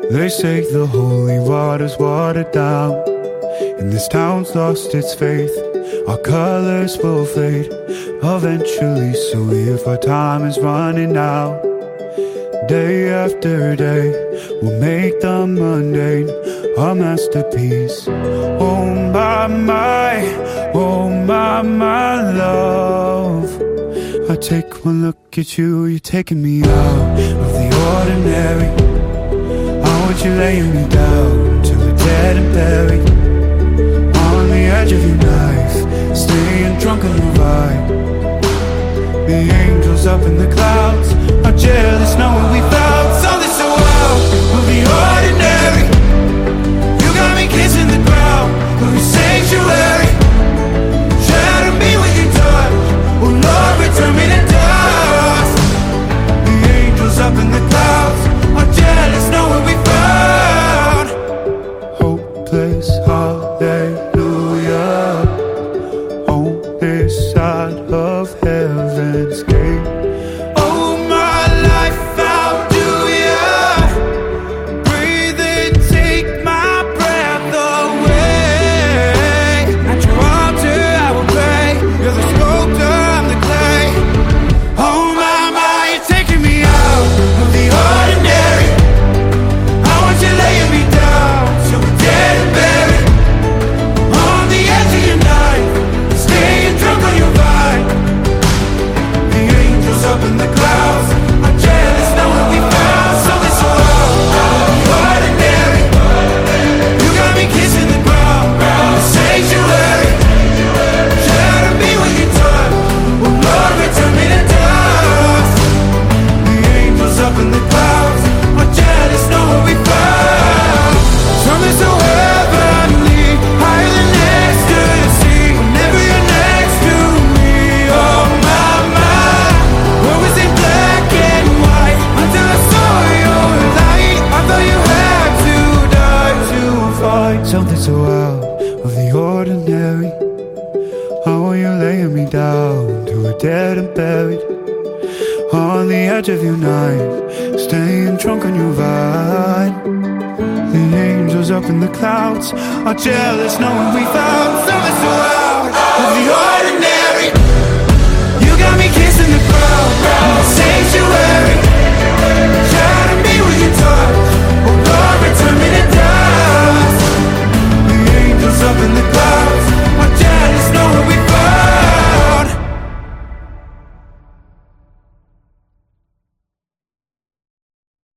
They say the holy water's watered down, and this town's lost its faith. Our colors will fade eventually, so if our time is running out, day after day, we'll make the mundane our masterpiece. Oh my, oh my love. I take one look at you, you're taking me out of the ordinary. How would you lay me down till we're dead and buried? On the edge of your knife, staying drunk on the ride. The angels up in the clouds are jealous knowing we found something so out of the ordinary. You got me kissing the ground of your sanctuary. Shatter me with your touch, oh Lord, return me to dust. The angels up in the clouds are jealous knowing we found hopeless hallelujah on this side of heaven's gate. Oh my life, how do ya breathe and take my breath away? At your altar I will pray. You're the sculptor, I'm the clay. Oh my, you're taking me out of the ordinary. I want you laying me down till we're dead and buried. On the edge of your knife, staying drunk on your vine. The angels up in the clouds are jealous knowing we found something so out of the ordinary. You got me kissing the ground in the sanctuary. Shatter me with your touch, oh Lord, return me to dust. The angels up in the clouds are jealous knowing we found something so heavenly, higher than ecstasy. Whenever you're next to me, oh my, what was in black and white until I saw your light? I thought you had to die to find something so out of the ordinary. How are you laying me down till we're dead and buried? On the edge of your knife, staying drunk on your vine. The angels up in the clouds are jealous knowing we found something so out of the ordinary.